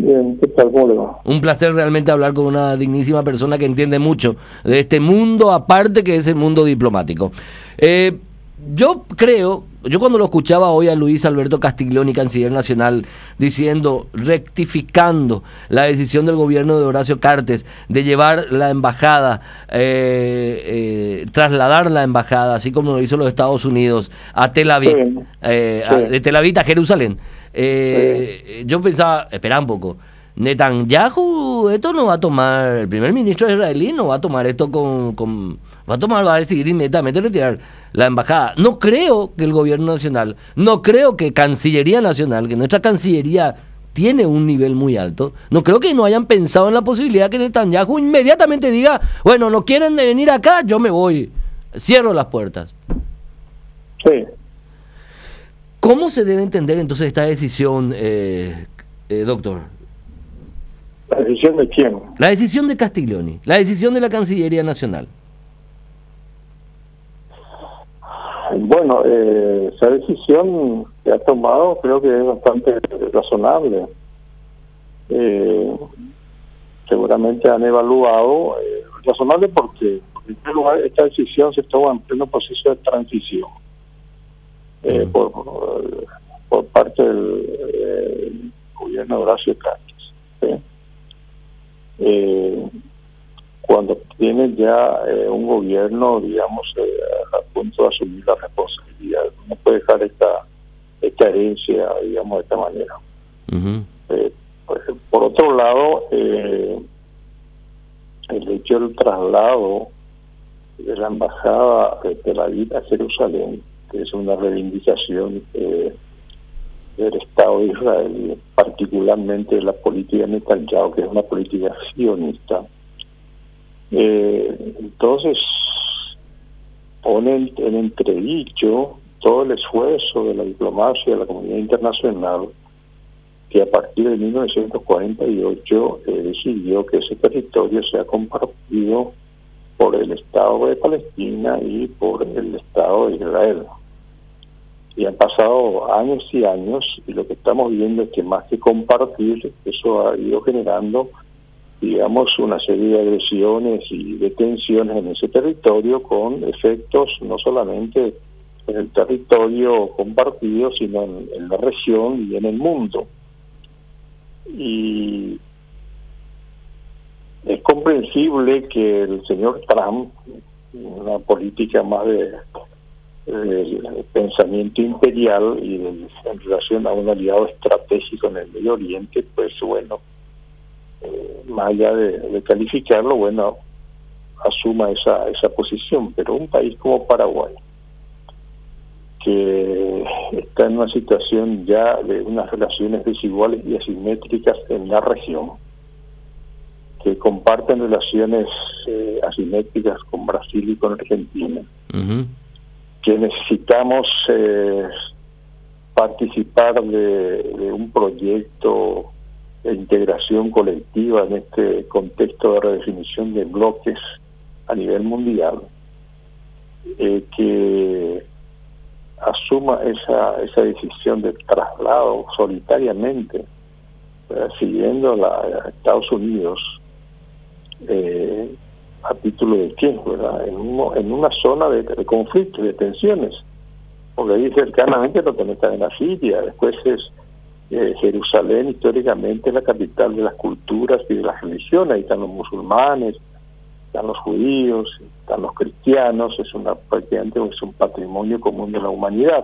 Bien, ¿qué tal? ¿Cómo le va? Un placer realmente hablar con una dignísima persona que entiende mucho de este mundo, aparte que es el mundo diplomático. Yo cuando lo escuchaba hoy a Luis Alberto Castiglioni, canciller nacional, diciendo, rectificando la decisión del gobierno de Horacio Cartes de llevar la embajada, trasladar la embajada, así como lo hizo los Estados Unidos, a Tel Aviv, Sí, sí. de Tel Aviv a Jerusalén. Sí. Yo pensaba, espera un poco, Netanyahu esto no va a tomar, el primer ministro israelí no va a tomar esto va a decidir inmediatamente retirar la embajada. No creo que el gobierno nacional, no creo que Cancillería Nacional, que nuestra Cancillería tiene un nivel muy alto, no creo que no hayan pensado en la posibilidad que Netanyahu inmediatamente diga, bueno, no quieren venir acá, yo me voy, cierro las puertas. Sí. ¿Cómo se debe entender entonces esta decisión, doctor? ¿La decisión de quién? La decisión de Castiglioni, la decisión de la Cancillería Nacional. Bueno, esa decisión que ha tomado creo que es bastante razonable. Seguramente han evaluado, razonable porque, en primer lugar, esta decisión se toma en pleno proceso de transición por parte del gobierno de Horacio Cartes. ¿Sí? Cuando tiene ya un gobierno, digamos, a punto de asumir la responsabilidad, no puede dejar esta herencia, digamos, de esta manera. Por otro lado, el hecho del traslado de la embajada de Tel Aviv a Jerusalén, que es una reivindicación del Estado de Israel, particularmente de la política de Netanyahu, que es una política sionista. Entonces ponen en entredicho todo el esfuerzo de la diplomacia de la comunidad internacional, que a partir de 1948 decidió que ese territorio sea compartido por el Estado de Palestina y por el Estado de Israel. Y han pasado años y años, y lo que estamos viendo es que más que compartir, eso ha ido generando, digamos, una serie de agresiones y de tensiones en ese territorio, con efectos no solamente en el territorio compartido, sino en la región y en el mundo. Y es comprensible que el señor Trump, una política más de pensamiento imperial y en relación a un aliado estratégico en el Medio Oriente, pues bueno, más allá de calificarlo, bueno, asuma esa posición. Pero un país como Paraguay, que está en una situación ya de unas relaciones desiguales y asimétricas en la región, que comparten relaciones asimétricas con Brasil y con Argentina, que necesitamos participar de un proyecto de integración colectiva en este contexto de redefinición de bloques a nivel mundial, que asuma esa decisión de traslado solitariamente, siguiendo a Estados Unidos, a título de qué, ¿verdad? En una zona de conflicto, de tensiones, porque ahí cercanamente no tenés en la Siria, después es Jerusalén, históricamente la capital de las culturas y de las religiones. Ahí están los musulmanes, están los judíos, están los cristianos. Prácticamente es un patrimonio común de la humanidad,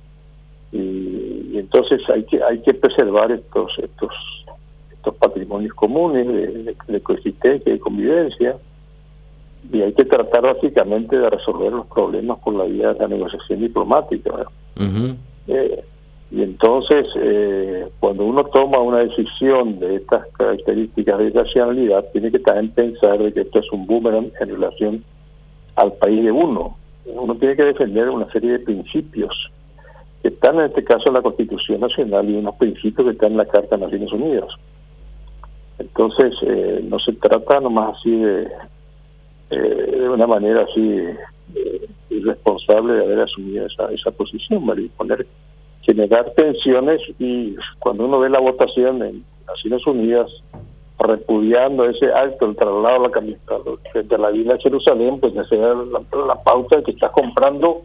y entonces hay que preservar estos patrimonios comunes de coexistencia y convivencia, y hay que tratar básicamente de resolver los problemas por la vía de la negociación diplomática, ¿verdad? Y entonces, cuando uno toma una decisión de estas características de racionalidad, tiene que también pensar de que esto es un boomerang en relación al país de uno. Uno tiene que defender una serie de principios que están, en este caso, en la Constitución Nacional, y unos principios que están en la Carta de Naciones Unidas. Entonces, no se trata nomás así de una manera así irresponsable de haber asumido esa posición, ¿vale? Generar tensiones, y cuando uno ve la votación Naciones Unidas, repudiando ese acto, el traslado de la isla de Jerusalén, pues esa era la pauta de que estás comprando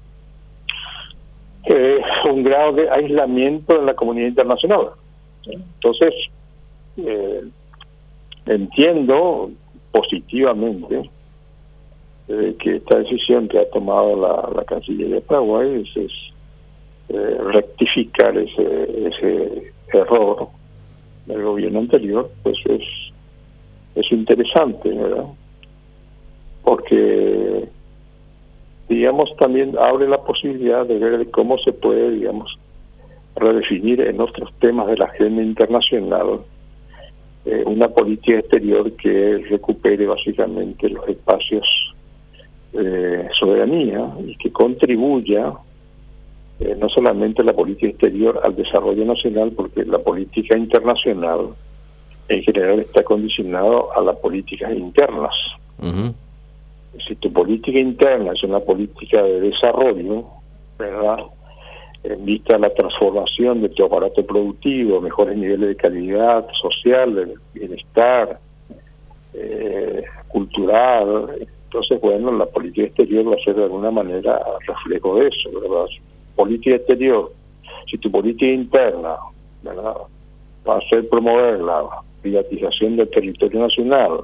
un grado de aislamiento en la comunidad internacional. Entonces, entiendo positivamente que esta decisión que ha tomado la Cancillería de Paraguay es rectificar ese error del gobierno anterior, pues es interesante, ¿verdad? Porque, digamos, también abre la posibilidad de ver cómo se puede, digamos, redefinir en otros temas de la agenda internacional una política exterior que recupere básicamente los espacios de soberanía y que contribuya no solamente la política exterior al desarrollo nacional, porque la política internacional en general está condicionado a las políticas internas. Ujú. Si tu política interna es una política de desarrollo, ¿verdad?, en vista de la transformación de tu aparato productivo, mejores niveles de calidad social, de bienestar, cultural, entonces, bueno, la política exterior va a ser de alguna manera reflejo de eso, ¿verdad? Política exterior, si tu política interna, ¿verdad?, va a ser promover la privatización del territorio nacional,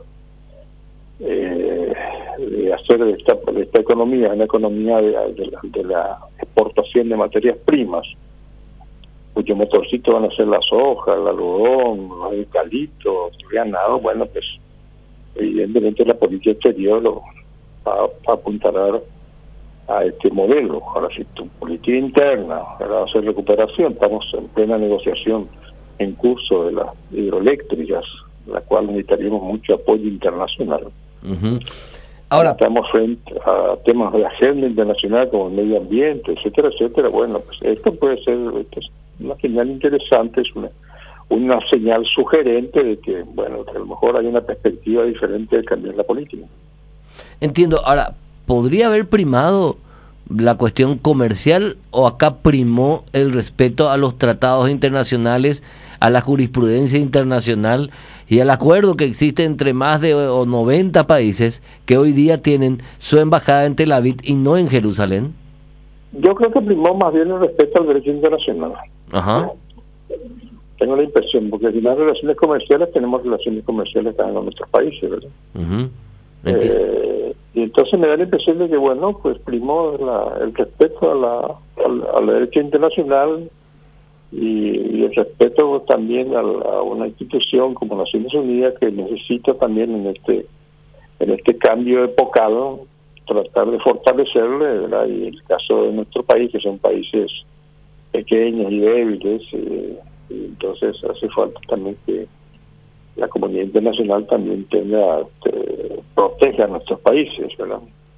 de hacer de esta economía una economía de la exportación de materias primas, cuyo motorcito van a ser la soja, el algodón, los eucaliptos, el ganado. Bueno, pues evidentemente la política exterior va a apuntar a este modelo. Ahora, si tu política interna va a hacer recuperación, estamos en plena negociación en curso de las hidroeléctricas, la cual necesitaríamos mucho apoyo internacional. Ujú. Ahora, estamos frente a temas de agenda internacional como el medio ambiente, etcétera, etcétera. Bueno, pues esto es una señal interesante, es una señal sugerente de que, bueno, que a lo mejor hay una perspectiva diferente de cambiar la política. entiendo. Ahora, ¿podría haber primado la cuestión comercial o acá primó el respeto a los tratados internacionales, a la jurisprudencia internacional y al acuerdo que existe entre más de 90 países que hoy día tienen su embajada en Tel Aviv y no en Jerusalén? Yo creo que primó más bien el respeto al derecho internacional. Ajá. Tengo la impresión, porque si las relaciones comerciales, tenemos relaciones comerciales también con nuestros países, ¿verdad? Uh-huh. Y entonces me da la impresión de que, bueno, pues primó el respeto al derecho internacional y el respeto también a una institución como Naciones Unidas, que necesita también en este cambio epocal tratar de fortalecerle, ¿verdad? Y el caso de nuestro país, que son países pequeños y débiles, y entonces hace falta también que la comunidad internacional también proteja a nuestros países, ¿verdad?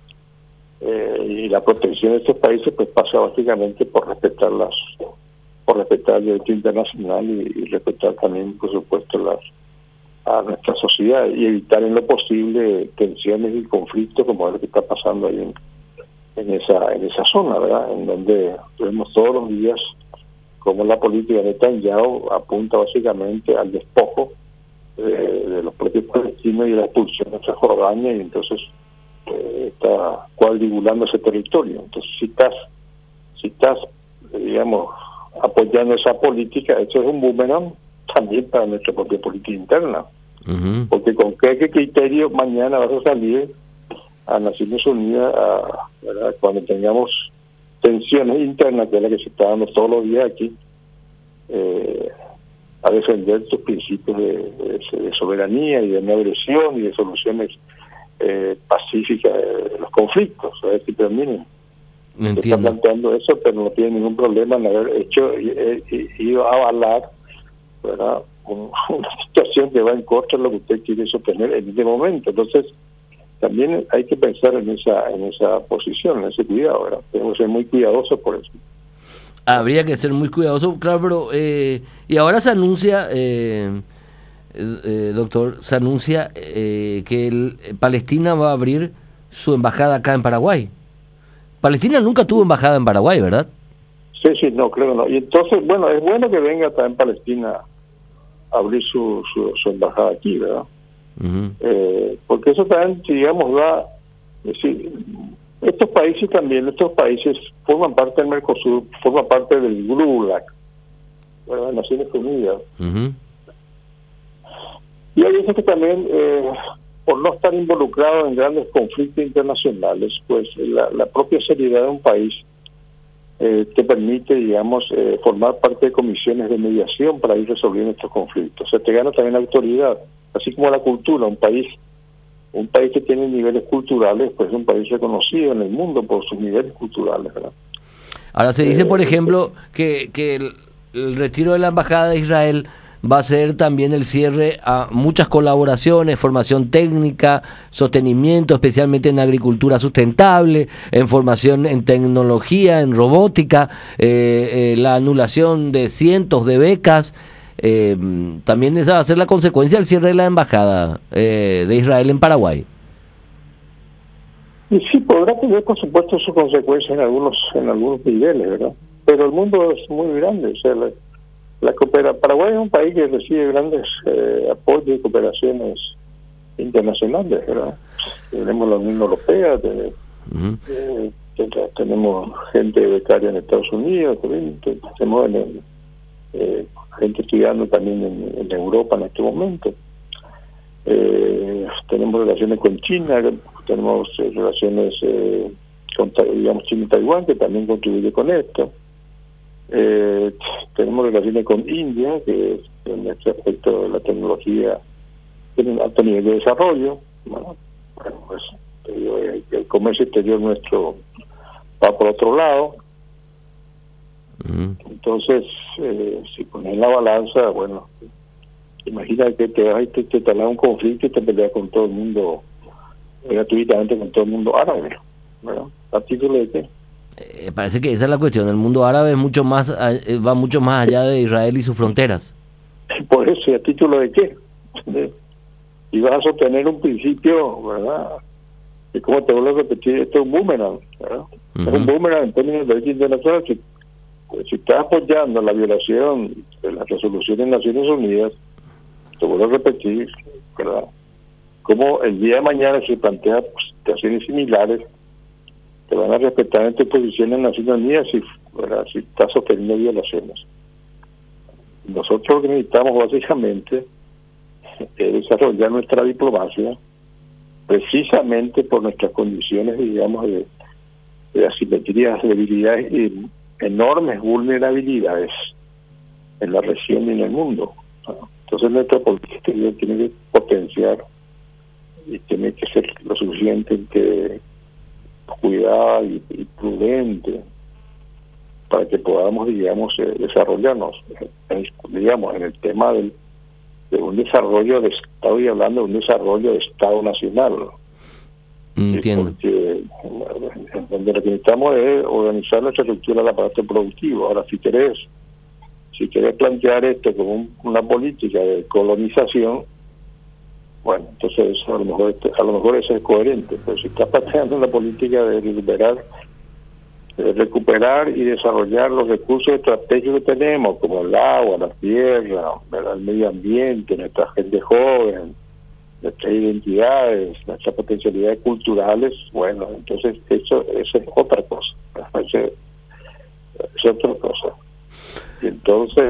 Y la protección de estos países pues pasa básicamente por respetar el derecho internacional y respetar también, por supuesto, a nuestra sociedad, y evitar en lo posible tensiones y conflictos como es lo que está pasando ahí en esa zona, ¿verdad? En donde vemos todos los días cómo la política de Netanyahu apunta básicamente al despojo de los propios palestinos y la expulsión de Cisjordania, y entonces está cuadribulando ese territorio. Entonces, si estás digamos, apoyando esa política, eso es un boomerang también para nuestra propia política interna. Uh-huh. Porque con qué criterio mañana vas a salir a Naciones Unidas ¿verdad?, cuando tengamos tensiones internas, que es la que se está dando todos los días aquí, a defender tus principios de soberanía y de no agresión y de soluciones pacíficas de los conflictos, a ver si terminen. Está planteando eso, pero no tiene ningún problema en haber ido a avalar, ¿verdad?, una situación que va en contra de lo que usted quiere sostener en este momento. Entonces, también hay que pensar en esa posición, en ese cuidado, ¿verdad? Tenemos que ser muy cuidadosos por eso. Habría que ser muy cuidadoso, claro, pero y ahora se anuncia, doctor, se anuncia que Palestina va a abrir su embajada acá en Paraguay. Palestina nunca tuvo embajada en Paraguay, ¿verdad? Sí, no, creo que no. Y entonces, bueno, es bueno que venga también Palestina abrir su embajada aquí, ¿verdad? Porque eso también, digamos, da, es decir, estos países forman parte del Mercosur, forman parte del GRULAC, ¿verdad? Naciones Unidas. Y hay veces que también, por no estar involucrados en grandes conflictos internacionales, pues la propia seriedad de un país te permite, digamos, formar parte de comisiones de mediación para ir resolviendo estos conflictos. O sea, te gana también autoridad, así como la cultura. Un país que tiene niveles culturales, pues es un país reconocido en el mundo por sus niveles culturales, ¿verdad? Ahora se dice, por ejemplo, que el retiro de la Embajada de Israel va a ser también el cierre a muchas colaboraciones, formación técnica, sostenimiento, especialmente en agricultura sustentable, en formación en tecnología, en robótica, la anulación de cientos de becas. También esa va a ser la consecuencia del cierre de la Embajada de Israel en Paraguay. Y sí, podrá tener, por supuesto, sus consecuencias en algunos niveles, ¿verdad? Pero el mundo es muy grande, o sea, Paraguay es un país que recibe grandes apoyos y cooperaciones internacionales, ¿verdad? Tenemos la Unión Europea, tenemos gente becaria en Estados Unidos, tenemos gente estudiando también en Europa en este momento. Tenemos relaciones con China, tenemos relaciones con, digamos, China y Taiwán, que también contribuye con esto. Tenemos relaciones con India, que en este aspecto de la tecnología tiene un alto nivel de desarrollo. Bueno, pues el comercio exterior nuestro va por otro lado. Entonces, si pones en la balanza, bueno, imagina que te vas y te talas un conflicto y te peleas con todo el mundo, gratuitamente con todo el mundo árabe, ¿verdad? ¿A título de qué? Parece que esa es la cuestión. El mundo árabe es mucho más, va mucho más allá de Israel y sus fronteras. Por eso, ¿y a título de qué? Y vas a sostener un principio, ¿verdad? Y como te vuelvo a repetir, esto es un boomerang, ¿verdad? Es un boomerang en términos de derecho internacional. Si estás apoyando la violación de las resoluciones de Naciones Unidas, te vuelvo a repetir, ¿verdad? Como el día de mañana se plantea situaciones similares, te van a respetar en tu posición en Naciones Unidas si estás sosteniendo violaciones. Nosotros lo que necesitamos básicamente es desarrollar nuestra diplomacia precisamente por nuestras condiciones, digamos, de asimetrías, debilidades y enormes vulnerabilidades en la región y en el mundo. Entonces nuestra política exterior tiene que potenciar y tiene que ser lo suficientemente cuidada y prudente para que podamos, digamos, desarrollarnos, digamos, en el tema de un desarrollo de Estado, y hablando de un desarrollo de Estado nacional. Entiendo. Porque donde lo que necesitamos es organizar nuestra estructura del aparato productivo. Ahora, si querés plantear esto como una política de colonización, bueno, entonces a lo mejor eso es coherente, pero si estás planteando una política de recuperar y desarrollar los recursos estratégicos que tenemos, como el agua, la tierra, el medio ambiente, nuestra gente joven, nuestras identidades, nuestras potencialidades culturales, bueno, entonces eso es otra cosa, es otra cosa. Y entonces,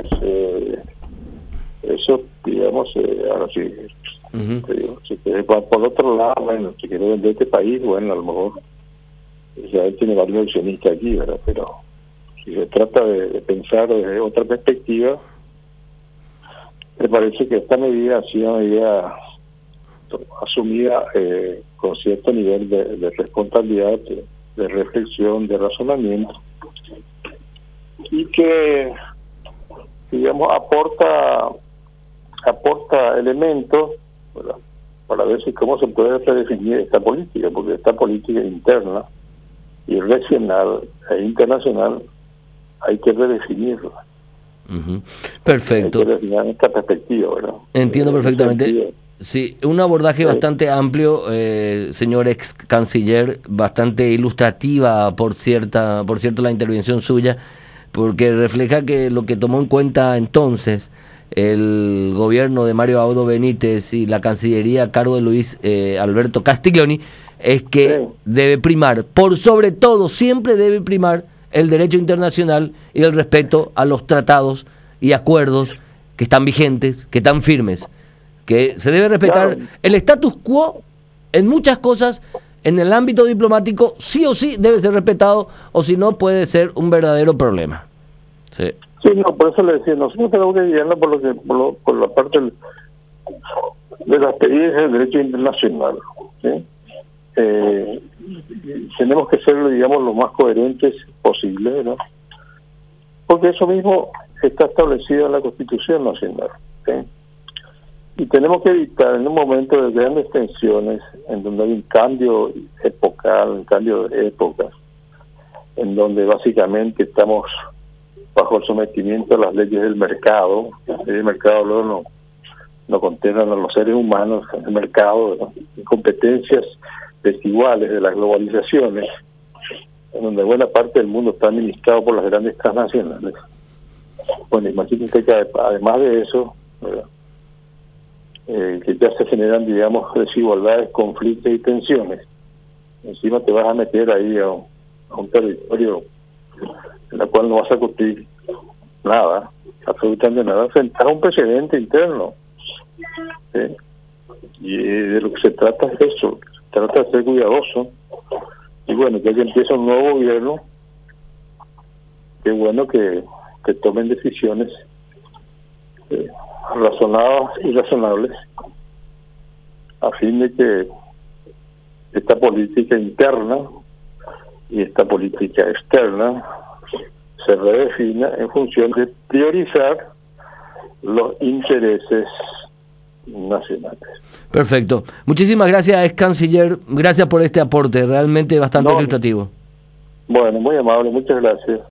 eso, digamos, ahora sí, si quieres por otro lado, bueno, si quieres vender este país, bueno, a lo mejor Israel tiene varios accionistas aquí, ¿verdad? Pero si se trata de pensar desde otra perspectiva, me parece que esta medida ha sido una medida asumida con cierto nivel de responsabilidad, de reflexión, de razonamiento, y que, digamos, aporta elementos, ¿verdad?, para ver si cómo se puede redefinir esta política, porque esta política interna y regional e internacional hay que redefinirla. Perfecto. Hay que redefinir esta perspectiva, ¿verdad? Entiendo perfectamente. Sí, un abordaje bastante amplio, señor ex canciller, bastante ilustrativa, por cierto, la intervención suya, porque refleja que lo que tomó en cuenta entonces el gobierno de Mario Abdo Benítez y la Cancillería a cargo de Luis Alberto Castiglioni es que debe primar, por sobre todo, siempre debe primar el derecho internacional y el respeto a los tratados y acuerdos que están vigentes, que están firmes, que se debe respetar el status quo en muchas cosas. En el ámbito diplomático sí o sí debe ser respetado, o si no puede ser un verdadero problema. Sí, no, por eso le decía, nosotros tenemos que guiarnos por la parte de la experiencia del derecho internacional, ¿sí? Tenemos que ser, digamos, lo más coherentes posible, ¿no? Porque eso mismo está establecido en la Constitución Nacional, ¿sí? Y tenemos que evitar en un momento de grandes tensiones, en donde hay un cambio epocal, un cambio de épocas, en donde básicamente estamos bajo el sometimiento a las leyes del mercado. Las leyes del mercado luego no contemplan a los seres humanos en el mercado, ¿no? Competencias desiguales de las globalizaciones, en donde buena parte del mundo está administrado por las grandes transnacionales. Bueno, imagínense que además de eso, ¿verdad?, que ya se generan, digamos, desigualdades, conflictos y tensiones. Encima te vas a meter ahí a un territorio en el cual no vas a construir nada, absolutamente nada, frente a un precedente interno. ¿Sí? Y de lo que se trata es eso, se trata de ser cuidadoso. Y bueno, ya que empieza un nuevo gobierno, qué bueno que tomen decisiones razonadas y razonables, a fin de que esta política interna y esta política externa se redefina en función de priorizar los intereses nacionales. Perfecto. Muchísimas gracias, ex canciller. Gracias por este aporte, realmente bastante ilustrativo. Bueno, muy amable, muchas gracias.